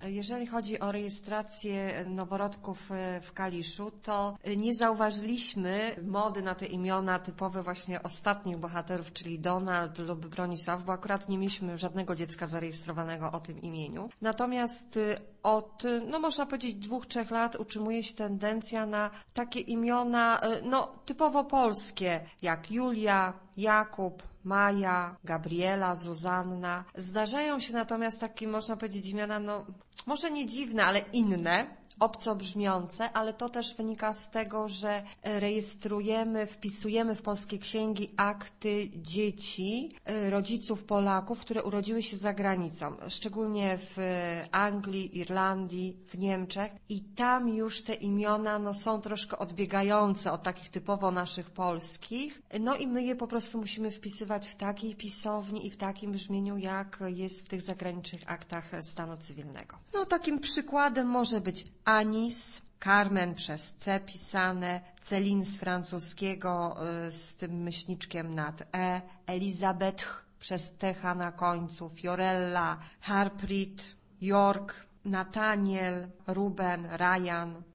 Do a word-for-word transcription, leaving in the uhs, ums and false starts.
Jeżeli chodzi o rejestrację noworodków w Kaliszu, to nie zauważyliśmy mody na te imiona typowe właśnie ostatnich bohaterów, czyli Donald lub Bronisław, bo akurat nie mieliśmy żadnego dziecka zarejestrowanego o tym imieniu. Natomiast od, no można powiedzieć, dwóch, trzech lat utrzymuje się tendencja na takie imiona, no typowo polskie, jak Julia, Jakub, Maja, Gabriela, Zuzanna. Zdarzają się natomiast takie, można powiedzieć, imiona, no może nie dziwne, ale inne, obco brzmiące, ale to też wynika z tego, że rejestrujemy, wpisujemy w polskie księgi akty dzieci, rodziców Polaków, które urodziły się za granicą, szczególnie w Anglii, Irlandii, w Niemczech i tam już te imiona no, są troszkę odbiegające od takich typowo naszych polskich, no i my je po prostu musimy wpisywać w takiej pisowni i w takim brzmieniu, jak jest w tych zagranicznych aktach stanu cywilnego. No takim przykładem może być Anis, Carmen przez C pisane, Céline z francuskiego z tym myślniczkiem nad E, Elizabeth przez T H na końcu, Fiorella, Harpreet, York, Nathaniel, Ruben, Ryan.